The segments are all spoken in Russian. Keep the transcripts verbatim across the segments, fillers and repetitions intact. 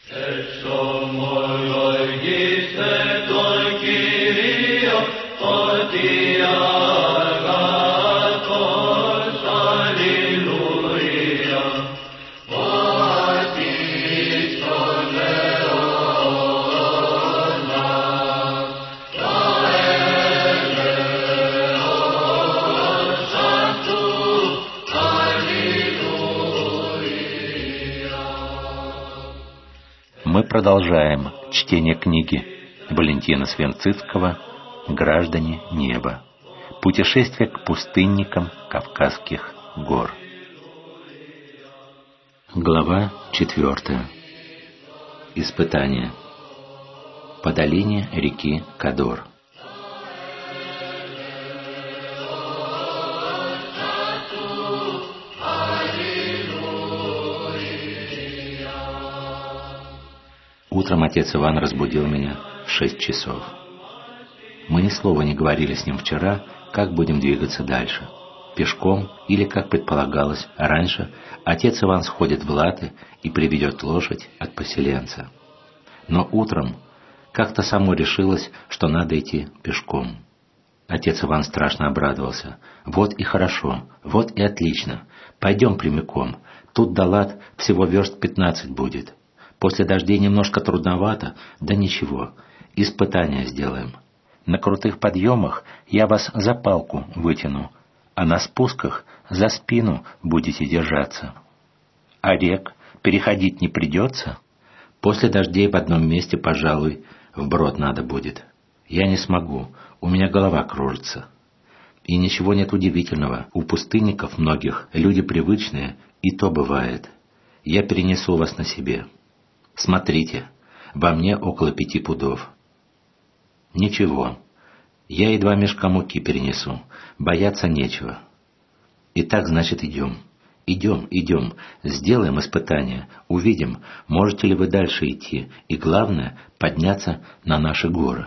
Мы продолжаем чтение книги Валентина Свенцицкого «Граждане неба. Путешествие к пустынникам Кавказских гор». Глава четвертая. Испытание. По долине реки Кадор. Утром отец Иван разбудил меня в шесть часов. Мы ни слова не говорили с ним вчера, как будем двигаться дальше. Пешком или, как предполагалось раньше, отец Иван сходит в Латы и приведет лошадь от поселенца. Но утром как-то само решилось, что надо идти пешком. Отец Иван страшно обрадовался. «Вот и хорошо, вот и отлично. Пойдем прямиком. Тут до Лат всего верст пятнадцать будет. После дождей немножко трудновато, да ничего, испытания сделаем. На крутых подъемах я вас за палку вытяну, а на спусках за спину будете держаться. А рек переходить не придется? После дождей в одном месте, пожалуй, вброд надо будет. Я не смогу, у меня голова кружится». И ничего нет удивительного, у пустынников многих люди привычные, и то бывает. Я перенесу вас на себе. Смотрите, во мне около пяти пудов. Ничего, я и два мешка муки перенесу, бояться нечего. Итак, значит, идем. Идем, идем, сделаем испытание, увидим, можете ли вы дальше идти, и главное, подняться на наши горы.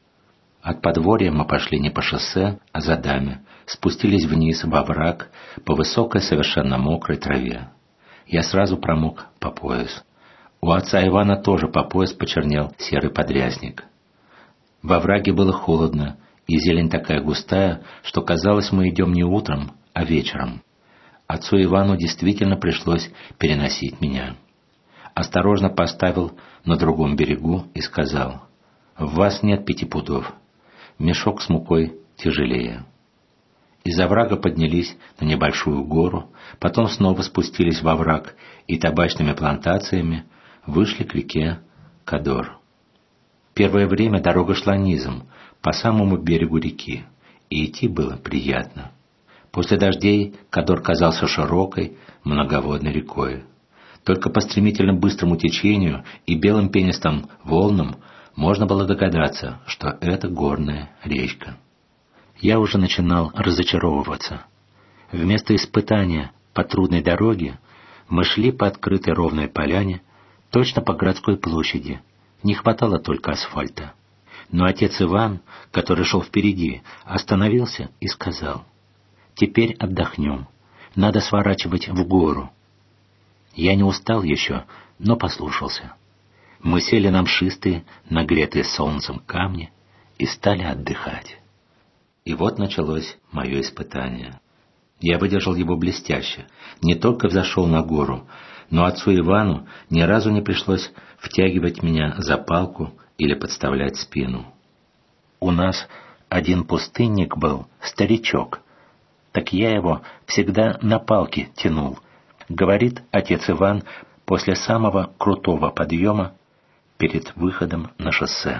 От подворья мы пошли не по шоссе, а за дами, спустились вниз во овраг по высокой, совершенно мокрой траве. Я сразу промок по пояс. У отца Ивана тоже по пояс почернел серый подрясник. Во овраге было холодно, и зелень такая густая, что казалось, мы идем не утром, а вечером. Отцу Ивану действительно пришлось переносить меня. Осторожно поставил на другом берегу и сказал: «В вас нет пяти пудов. Мешок с мукой тяжелее». Из оврага поднялись на небольшую гору, потом снова спустились во овраг и табачными плантациями вышли к реке Кадор. Первое время дорога шла низом, по самому берегу реки, и идти было приятно. После дождей Кадор казался широкой, многоводной рекой. Только по стремительно быстрому течению и белым пенистым волнам можно было догадаться, что это горная речка. Я уже начинал разочаровываться. Вместо испытания по трудной дороге мы шли по открытой ровной поляне, точно по городской площади. Не хватало только асфальта. Но отец Иван, который шел впереди, остановился и сказал: «Теперь отдохнем. Надо сворачивать в гору». Я не устал еще, но послушался. Мы сели на мшистые, нагретые солнцем камни и стали отдыхать. И вот началось мое испытание. Я выдержал его блестяще. Не только взошел на гору, но отцу Ивану ни разу не пришлось втягивать меня за палку или подставлять спину. У нас один пустынник был, старичок. Так я его всегда на палке тянул, говорит отец Иван после самого крутого подъема перед выходом на шоссе.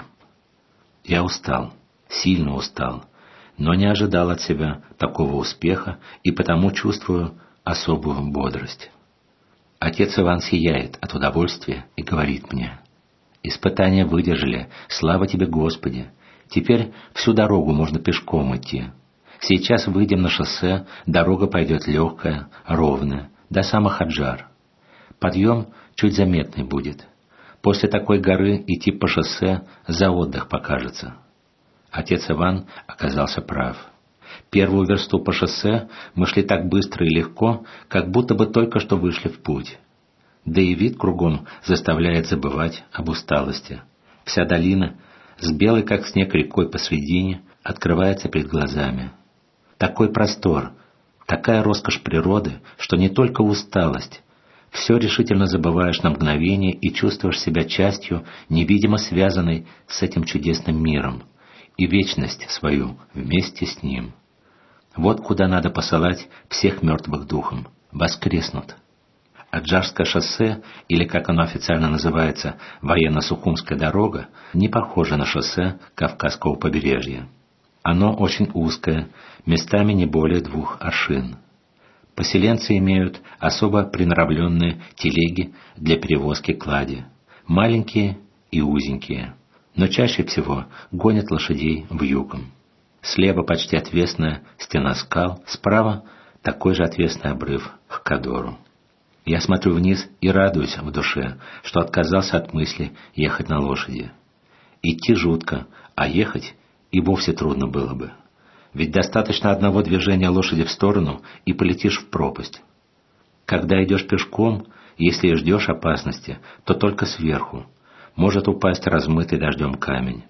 Я устал, сильно устал, но не ожидал от себя такого успеха и потому чувствую особую бодрость. Отец Иван сияет от удовольствия и говорит мне: «Испытания выдержали, слава тебе, Господи! Теперь всю дорогу можно пешком идти. Сейчас выйдем на шоссе, дорога пойдет легкая, ровная, до самых Аджар. Подъем чуть заметный будет. После такой горы идти по шоссе за отдых покажется». Отец Иван оказался прав. Первую версту по шоссе мы шли так быстро и легко, как будто бы только что вышли в путь. Да и вид кругом заставляет забывать об усталости. Вся долина, с белой как снег рекой посредине, открывается перед глазами. Такой простор, такая роскошь природы, что не только усталость, все решительно забываешь на мгновение и чувствуешь себя частью, невидимо связанной с этим чудесным миром, и вечность свою вместе с ним. Вот куда надо посылать всех мертвых духом. Воскреснут. Аджарское шоссе, или как оно официально называется, военно-сухумская дорога, не похоже на шоссе Кавказского побережья. Оно очень узкое, местами не более двух аршин. Поселенцы имеют особо приноровленные телеги для перевозки клади, маленькие и узенькие, но чаще всего гонят лошадей вьюгом. Слева почти отвесная стена скал, справа такой же отвесный обрыв к Кадору. Я смотрю вниз и радуюсь в душе, что отказался от мысли ехать на лошади. Идти жутко, а ехать и вовсе трудно было бы. Ведь достаточно одного движения лошади в сторону, и полетишь в пропасть. Когда идешь пешком, если и ждешь опасности, то только сверху. Может упасть размытый дождем камень.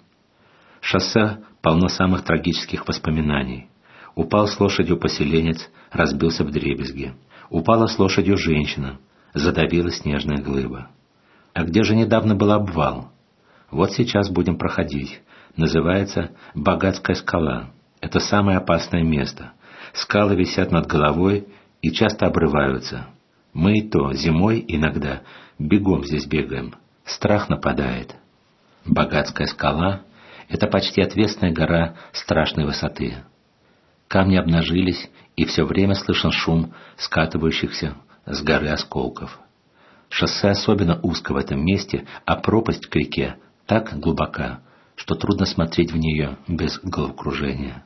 Шоссе полно самых трагических воспоминаний. Упал с лошадью поселенец, разбился вдребезги. Упала с лошадью женщина, задавила снежная глыба. А где же недавно был обвал? Вот сейчас будем проходить. Называется Багатская скала. Это самое опасное место. Скалы висят над головой и часто обрываются. Мы и то зимой иногда бегом здесь бегаем. Страх нападает. Багатская скала — это почти отвесная гора страшной высоты. Камни обнажились, и все время слышен шум скатывающихся с горы осколков. Шоссе особенно узко в этом месте, а пропасть к реке так глубока, что трудно смотреть в нее без головокружения.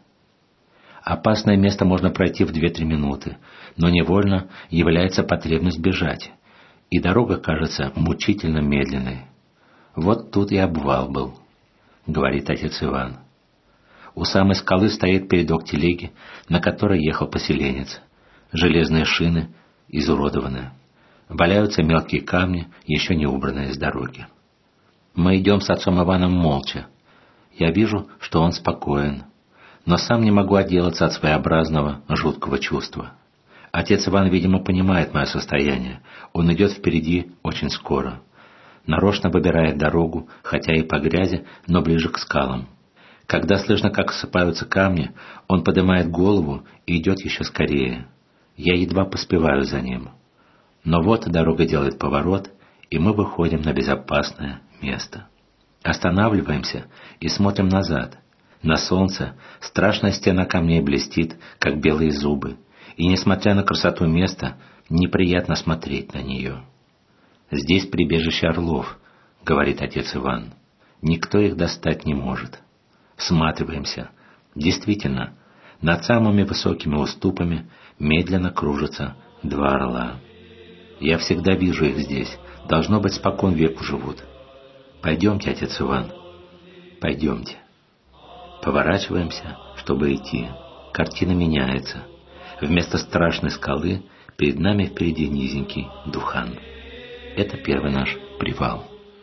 Опасное место можно пройти в две-три минуты, но невольно является потребность бежать, и дорога кажется мучительно медленной. Вот тут и обвал был, говорит отец Иван. У самой скалы стоит передок телеги, на которой ехал поселенец. Железные шины изуродованы. Валяются мелкие камни, еще не убранные с дороги. Мы идем с отцом Иваном молча. Я вижу, что он спокоен, но сам не могу отделаться от своеобразного жуткого чувства. Отец Иван, видимо, понимает мое состояние. Он идет впереди очень скоро. Нарочно выбирает дорогу, хотя и по грязи, но ближе к скалам. Когда слышно, как осыпаются камни, он поднимает голову и идет еще скорее. Я едва поспеваю за ним. Но вот дорога делает поворот, и мы выходим на безопасное место. Останавливаемся и смотрим назад. На солнце страшная стена камней блестит, как белые зубы, и, несмотря на красоту места, неприятно смотреть на нее. «Здесь прибежище орлов», — говорит отец Иван. «Никто их достать не может». Всматриваемся. Действительно, над самыми высокими уступами медленно кружатся два орла. Я всегда вижу их здесь. Должно быть, спокон веку живут. Пойдемте, отец Иван. Пойдемте. Поворачиваемся, чтобы идти. Картина меняется. Вместо страшной скалы перед нами впереди низенький Духан. Это первый наш привал.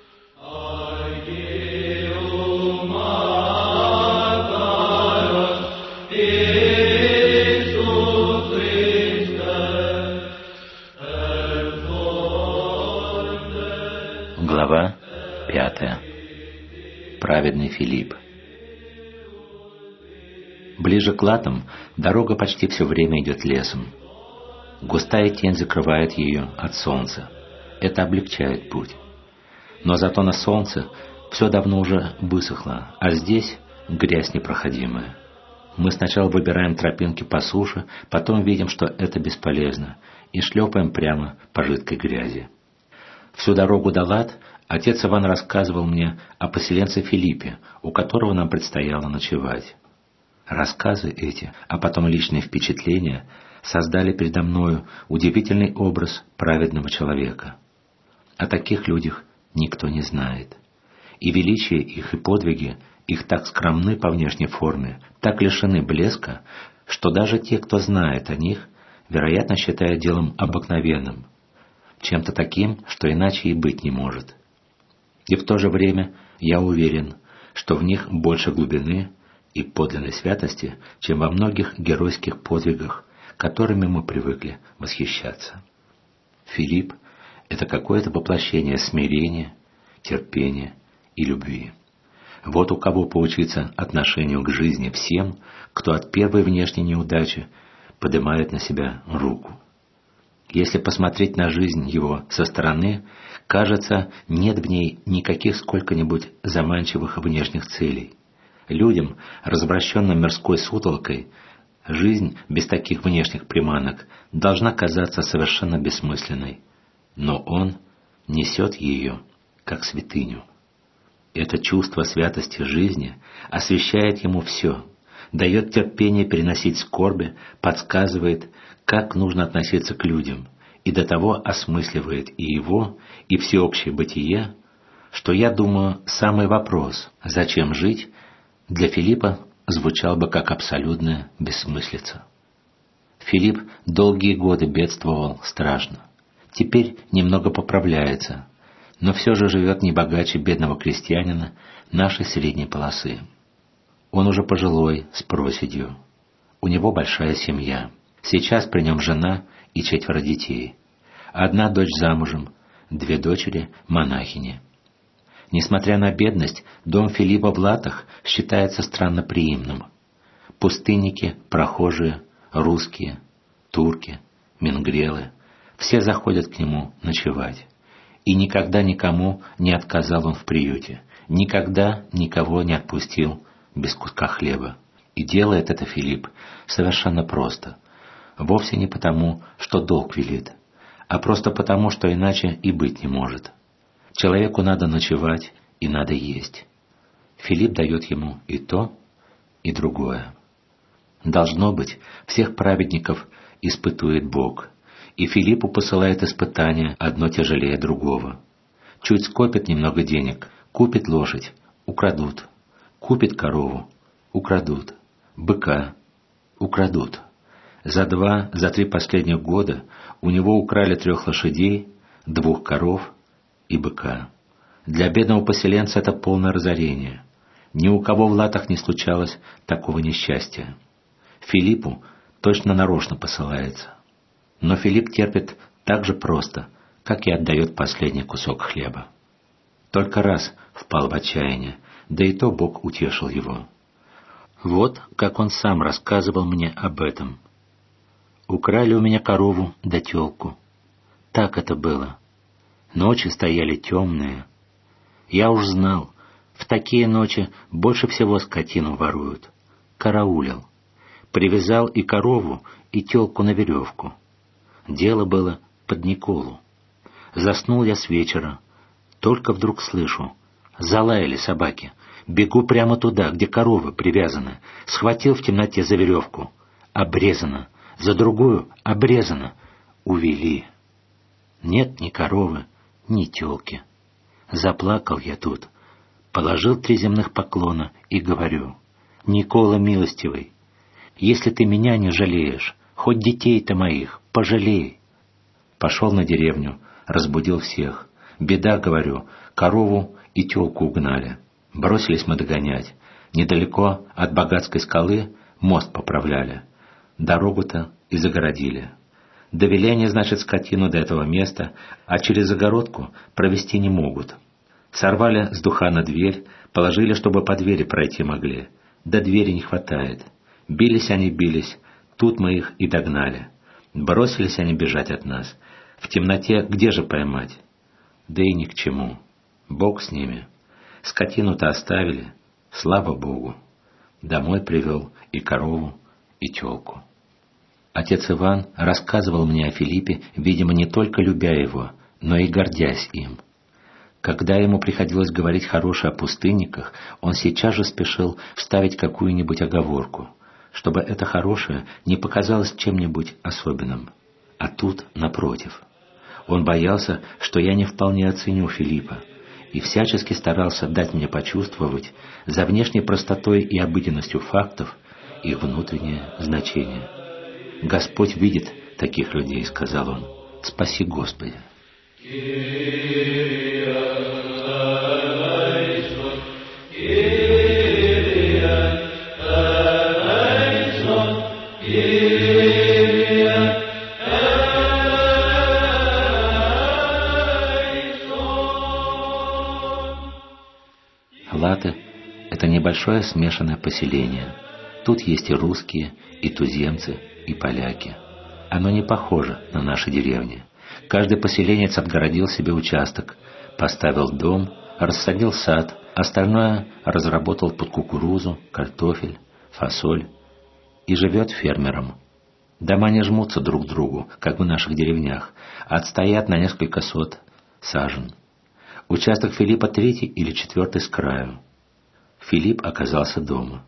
Глава пятая. Праведный Филипп. Ближе к Латам дорога почти все время идет лесом. Густая тень закрывает ее от солнца. Это облегчает путь. Но зато на солнце все давно уже высохло, а здесь грязь непроходимая. Мы сначала выбираем тропинки по суше, потом видим, что это бесполезно, и шлепаем прямо по жидкой грязи. Всю дорогу до Лат отец Иван рассказывал мне о поселенце Филиппе, у которого нам предстояло ночевать. Рассказы эти, а потом личные впечатления, создали передо мною удивительный образ праведного человека. О таких людях никто не знает. И величие их, и подвиги их так скромны по внешней форме, так лишены блеска, что даже те, кто знает о них, вероятно, считают делом обыкновенным. чем-то таким, что иначе и быть не может. И в то же время я уверен, что в них больше глубины и подлинной святости, чем во многих геройских подвигах, которыми мы привыкли восхищаться. Филипп — это какое-то воплощение смирения, терпения и любви. Вот у кого поучиться отношению к жизни всем, кто от первой внешней неудачи поднимает на себя руку. Если посмотреть на жизнь его со стороны, кажется, нет в ней никаких сколько-нибудь заманчивых внешних целей. Людям, развращенным мирской сутолкой, жизнь без таких внешних приманок должна казаться совершенно бессмысленной. Но он несет ее, как святыню. Это чувство святости жизни освещает ему все, дает терпение переносить скорби, подсказывает, как нужно относиться к людям, и до того осмысливает и его, и всеобщее бытие, что, я думаю, самый вопрос «зачем жить?» для Филиппа звучал бы как абсолютная бессмыслица. Филипп долгие годы бедствовал страшно. Теперь немного поправляется, но все же живет не богаче бедного крестьянина нашей средней полосы. Он уже пожилой, с проседью. У него большая семья. Сейчас при нем жена и четверо детей. Одна дочь замужем, две дочери — монахини. Несмотря на бедность, дом Филиппа в Латах считается странноприимным. Пустынники, прохожие, русские, турки, мингрелы — все заходят к нему ночевать. И никогда никому не отказал он в приюте, никогда никого не отпустил без куска хлеба. И делает это Филипп совершенно просто, вовсе не потому, что долг велит, а просто потому, что иначе и быть не может. Человеку надо ночевать и надо есть. Филипп дает ему и то, и другое. Должно быть, всех праведников испытует Бог, и Филиппу посылает испытания одно тяжелее другого. Чуть скопит немного денег, купит лошадь, украдут. Купит корову, украдут. Быка, украдут. За два, за три последних года у него украли трех лошадей, двух коров и быка. Для бедного поселенца это полное разорение. Ни у кого в Латах не случалось такого несчастья. Филиппу точно нарочно посылается. Но Филипп терпит так же просто, как и отдает последний кусок хлеба. Только раз впал в отчаяние, да и то Бог утешил его. Вот как он сам рассказывал мне об этом. «Украли у меня корову да телку. Так это было. Ночи стояли темные. Я уж знал, в такие ночи больше всего скотину воруют. Караулил. Привязал и корову, и телку на веревку. Дело было под Николу. Заснул я с вечера. Только вдруг слышу. Залаяли собаки. Бегу прямо туда, где коровы привязаны. Схватил в темноте за веревку. Обрезано. За другую обрезано. Увели. Нет ни коровы, ни телки. Заплакал я тут. Положил три земных поклона и говорю: «Никола милостивый, если ты меня не жалеешь, хоть детей-то моих пожалей». Пошел на деревню, разбудил всех. «Беда, — говорю, — корову и телку угнали». Бросились мы догонять. Недалеко от Богатской скалы мост поправляли. Дорогу-то и загородили. Довели они, значит, скотину до этого места, а через загородку провести не могут. Сорвали с духа дверь, положили, чтобы по двери пройти могли. До двери не хватает. Бились они, бились, тут мы их и догнали. Бросились они бежать от нас. В темноте где же поймать? Да и ни к чему. Бог с ними. Скотину-то оставили, слава Богу. Домой привел и корову, и телку. Отец Иван рассказывал мне о Филиппе, видимо, не только любя его, но и гордясь им. Когда ему приходилось говорить хорошее о пустынниках, он сейчас же спешил вставить какую-нибудь оговорку, чтобы это хорошее не показалось чем-нибудь особенным. А тут, напротив, он боялся, что я не вполне оценю Филиппа, и всячески старался дать мне почувствовать за внешней простотой и обыденностью фактов их внутреннее значение. «Господь видит таких людей», — сказал он. «Спаси, Господи». Латы – это небольшое смешанное поселение. Тут есть и русские, и туземцы, и поляки. Оно не похоже на наши деревни. Каждый поселенец отгородил себе участок, поставил дом, рассадил сад, остальное разработал под кукурузу, картофель, фасоль и живет фермером. Дома не жмутся друг к другу, как в наших деревнях, а отстоят на несколько сот сажен. Участок Филиппа третий или четвертый с краю. Филипп оказался дома.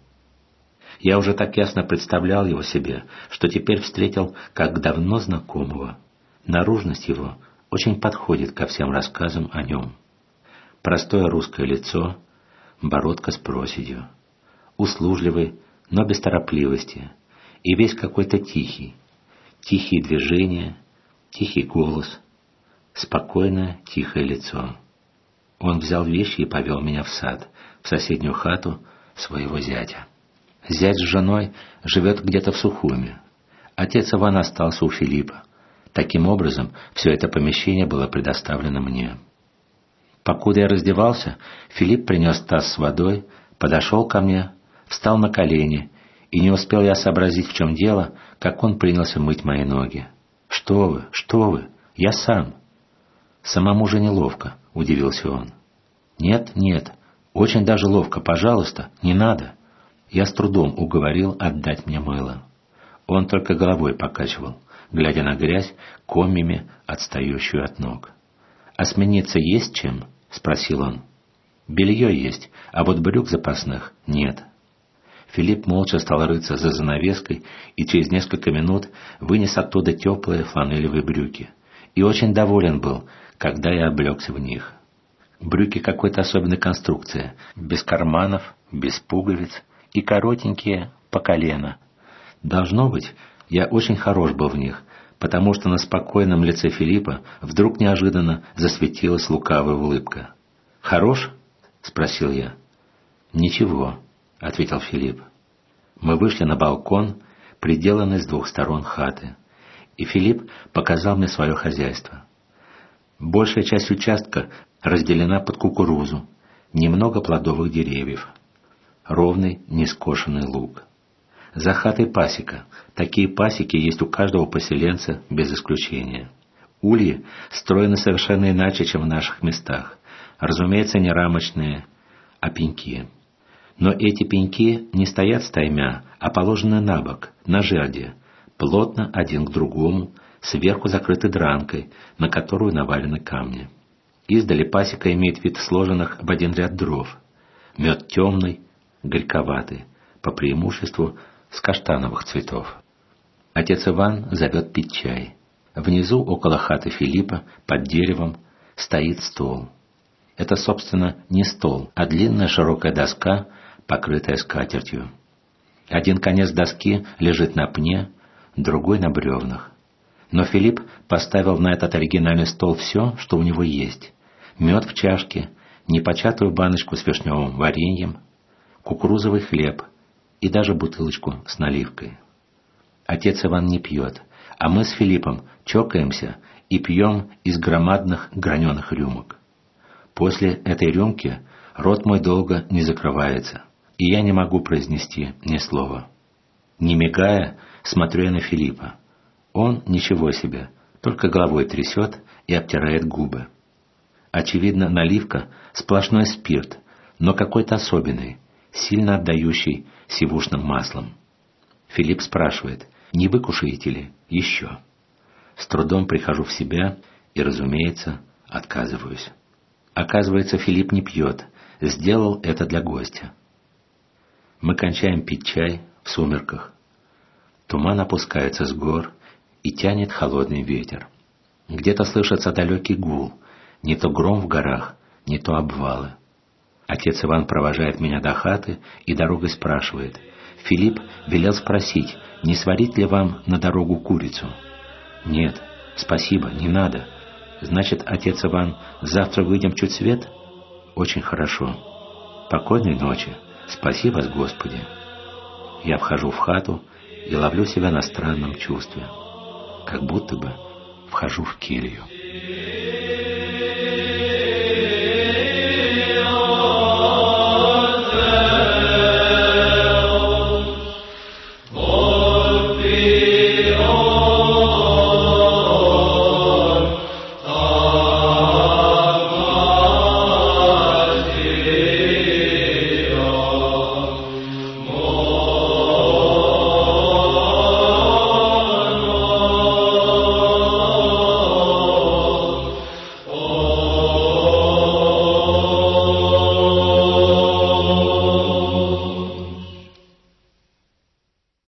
Я уже так ясно представлял его себе, что теперь встретил как давно знакомого. Наружность его очень подходит ко всем рассказам о нем. Простое русское лицо, бородка с проседью, услужливый, но без торопливости, и весь какой-то тихий, тихие движения, тихий голос, спокойное, тихое лицо. Он взял вещи и повел меня в сад, в соседнюю хату своего зятя. Зять с женой живет где-то в Сухуме. Отец Иван остался у Филиппа. Таким образом, все это помещение было предоставлено мне. Покуда я раздевался, Филипп принес таз с водой, подошел ко мне, встал на колени, и не успел я сообразить, в чем дело, как он принялся мыть мои ноги. «Что вы, что вы, я сам». «Самому же неловко», — удивился он. «Нет, нет, очень даже ловко, пожалуйста, не надо». Я с трудом уговорил отдать мне мыло. Он только головой покачивал, глядя на грязь, комьями отстающую от ног. «А смениться есть чем?» — спросил он. «Белье есть, а вот брюк запасных нет». Филипп молча стал рыться за занавеской и через несколько минут вынес оттуда теплые фланелевые брюки. И очень доволен был, когда я облегся в них. Брюки какой-то особенной конструкции, без карманов, без пуговиц и коротенькие по колено. Должно быть, я очень хорош был в них, потому что на спокойном лице Филиппа вдруг неожиданно засветилась лукавая улыбка. «Хорош?» — спросил я. «Ничего», — ответил Филипп. Мы вышли на балкон, приделанный с двух сторон хаты, и Филипп показал мне свое хозяйство. Большая часть участка разделена под кукурузу, немного плодовых деревьев, ровный нескошенный луг. За хатой пасека. Такие пасеки есть у каждого поселенца без исключения. Ульи строены совершенно иначе, чем в наших местах. Разумеется, не рамочные, а пеньки. Но эти пеньки не стоят стаймя, а положены на бок, на жерди, плотно один к другому, сверху закрыты дранкой, на которую навалены камни. Издали пасека имеет вид сложенных в один ряд дров. Мед темный, горьковатый, по преимуществу с каштановых цветов. Отец Иван зовет пить чай. Внизу, около хаты Филиппа, под деревом, стоит стол. Это, собственно, не стол, а длинная широкая доска, покрытая скатертью. Один конец доски лежит на пне, другой на бревнах. Но Филипп поставил на этот оригинальный стол все, что у него есть. Мед в чашке, непочатую баночку с вишневым вареньем, кукурузовый хлеб и даже бутылочку с наливкой. Отец Иван не пьет, а мы с Филиппом чокаемся и пьем из громадных граненых рюмок. После этой рюмки рот мой долго не закрывается, и я не могу произнести ни слова. Не мигая, смотрю я на Филиппа. Он ничего себе, только головой трясет и обтирает губы. Очевидно, наливка — сплошной спирт, но какой-то особенный, сильно отдающий сивушным маслом. Филипп спрашивает, не выкушаете ли еще? С трудом прихожу в себя и, разумеется, отказываюсь. Оказывается, Филипп не пьет, сделал это для гостя. Мы кончаем пить чай в сумерках. Туман опускается с гор и тянет холодный ветер. Где-то слышится далекий гул, не то гром в горах, не то обвалы. Отец Иван провожает меня до хаты и дорогой спрашивает. Филипп велел спросить, не сварить ли вам на дорогу курицу? Нет, спасибо, не надо. Значит, отец Иван, завтра выйдем чуть свет? Очень хорошо. Покойной ночи. Спаси вас, Господи. Я вхожу в хату и ловлю себя на странном чувстве. Как будто бы вхожу в келью.